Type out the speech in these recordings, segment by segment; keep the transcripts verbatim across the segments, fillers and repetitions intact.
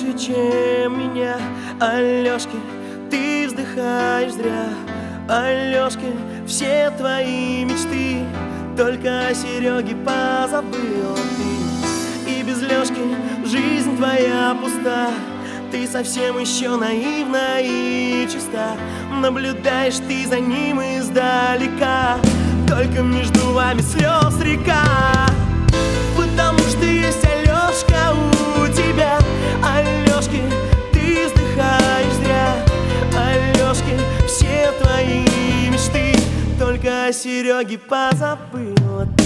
круче, чем меня. Алёшки, ты вздыхаешь зря. Алёшки, все твои мечты только о Серёге позабыла ты. И без Лёшки жизнь твоя пуста. Ты совсем еще наивна и чиста. Наблюдаешь ты за ним издалека. Только между вами слез река. Потому что есть Алёшка у тебя. Алёшки, ты вздыхаешь зря. Алёшки, все твои мечты только о Серёге позабыла ты.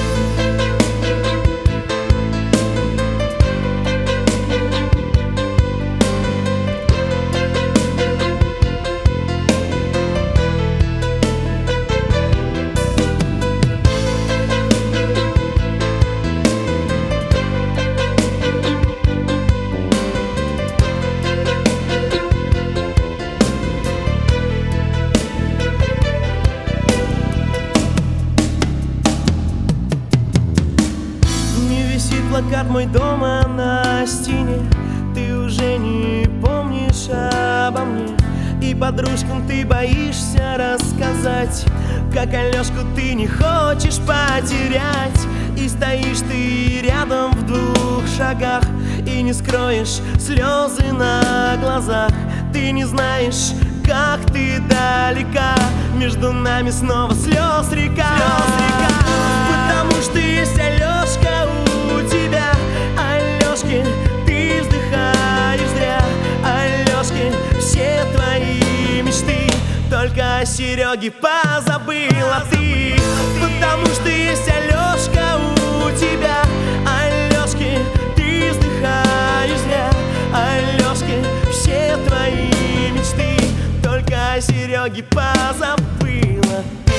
Плакат мой дома на стене. Ты уже не помнишь обо мне. И подружкам ты боишься рассказать, как Алёшку ты не хочешь потерять. И стоишь ты рядом в двух шагах и не скроешь слезы на глазах. Ты не знаешь, как ты далека. Между нами снова слез река, слез река. Потому что есть Алёшка у тебя. Алёшки, ты вздыхаешь зря. Алёшки, все твои мечты только о Серёге позабыла ты. Потому что есть Алёшка у тебя. Алёшки, ты вздыхаешь зря. Алёшки, все твои мечты только о Серёге позабыла ты.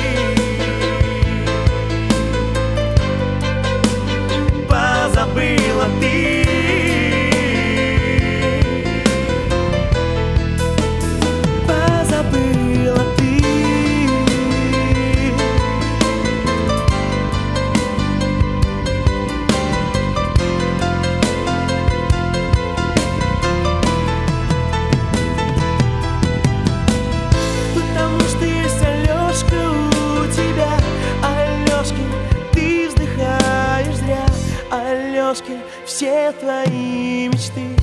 Позабыла ты. Позабыла ты. Потому что есть Алёшка у тебя. Алёшки, ты вздыхаешь зря. Алёшки, все твои мечты